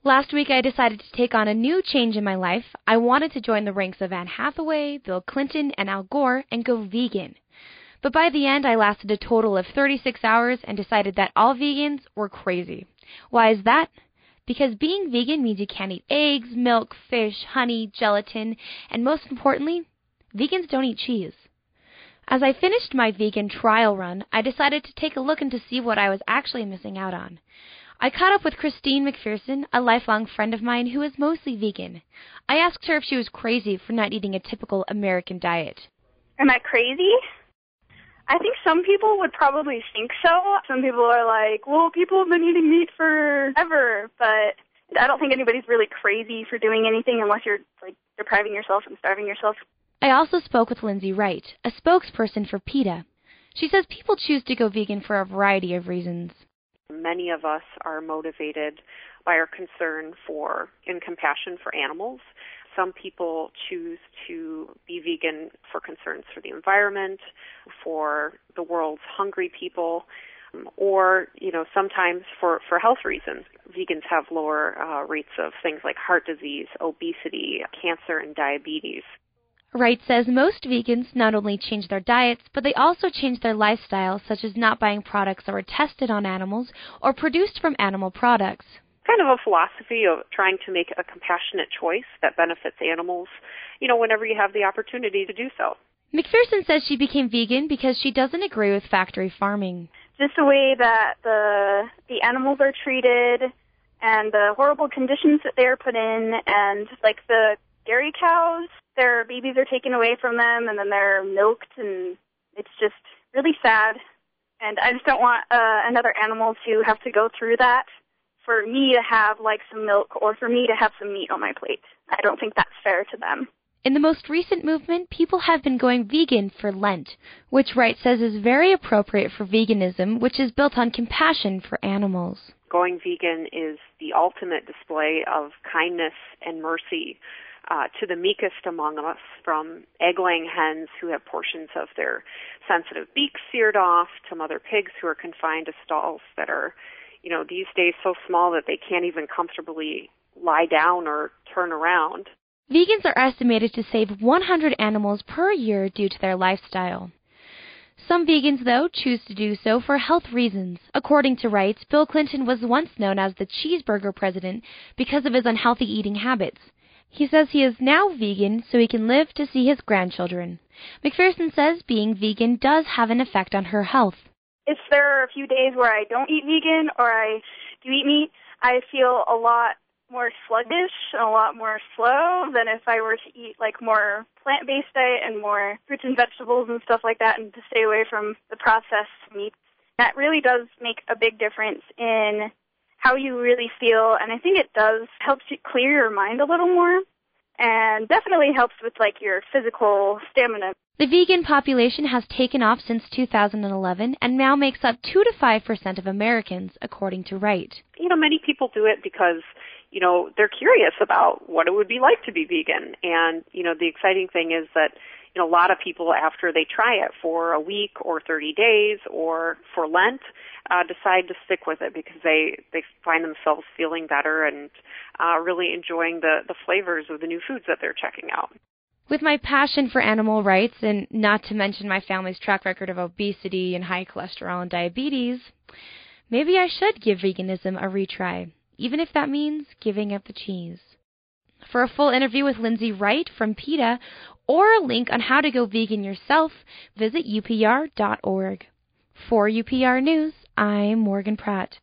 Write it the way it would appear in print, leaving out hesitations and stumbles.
Last week, I decided to take on a new change in my life. I wanted to join the ranks of Anne Hathaway, Bill Clinton, and Al Gore and go vegan. But by the end, I lasted a total of 36 hours and decided that all vegans were crazy. Why is that? Because being vegan means you can't eat eggs, milk, fish, honey, gelatin, and most importantly, vegans don't eat cheese. As I finished my vegan trial run, I decided to take a look and to see what I was actually missing out on. I caught up with Christine McPherson, a lifelong friend of mine who is mostly vegan. I asked her if she was crazy for not eating a typical American diet. Am I crazy? I think some people would probably think so. Some people are like, well, people have been eating meat forever, but I don't think anybody's really crazy for doing anything unless you're like depriving yourself and starving yourself. I also spoke with Lindsay Wright, a spokesperson for PETA. She says people choose to go vegan for a variety of reasons. Many of us are motivated by our concern for and compassion for animals. Some people choose to be vegan for concerns for the environment, for the world's hungry people, or, sometimes for health reasons. Vegans have lower rates of things like heart disease, obesity, cancer, and diabetes. Wright says most vegans not only change their diets, but they also change their lifestyle, such as not buying products that were tested on animals or produced from animal products. Kind of a philosophy of trying to make a compassionate choice that benefits animals, whenever you have the opportunity to do so. McPherson says she became vegan because she doesn't agree with factory farming. Just the way that the animals are treated and the horrible conditions that they're put in, and like the dairy cows, their babies are taken away from them and then they're milked, and it's just really sad. And I just don't want another animal to have to go through that for me to have like some milk or for me to have some meat on my plate. I don't think that's fair to them. In the most recent movement, people have been going vegan for Lent, which Wright says is very appropriate for veganism, which is built on compassion for animals. Going vegan is the ultimate display of kindness and mercy to the meekest among us, from egg-laying hens who have portions of their sensitive beaks seared off, to mother pigs who are confined to stalls that are, these days so small that they can't even comfortably lie down or turn around. Vegans are estimated to save 100 animals per year due to their lifestyle. Some vegans, though, choose to do so for health reasons. According to Wright, Bill Clinton was once known as the cheeseburger president because of his unhealthy eating habits. He says he is now vegan so he can live to see his grandchildren. McPherson says being vegan does have an effect on her health. If there are a few days where I don't eat vegan or I do eat meat, I feel a lot more sluggish and a lot more slow than if I were to eat like more plant-based diet and more fruits and vegetables and stuff like that, and to stay away from the processed meats. That really does make a big difference in how you really feel, and I think it does helps you clear your mind a little more, and definitely helps with like your physical stamina. The vegan population has taken off since 2011 and now makes up 2 to 5% of Americans, according to Wright. Many people do it because, they're curious about what it would be like to be vegan. And, the exciting thing is that, a lot of people, after they try it for a week or 30 days or for Lent, decide to stick with it because they find themselves feeling better and really enjoying the flavors of the new foods that they're checking out. With my passion for animal rights, and not to mention my family's track record of obesity and high cholesterol and diabetes, maybe I should give veganism a retry, even if that means giving up the cheese. For a full interview with Lindsay Wright from PETA, or a link on how to go vegan yourself, visit upr.org. For UPR News, I'm Morgan Pratt.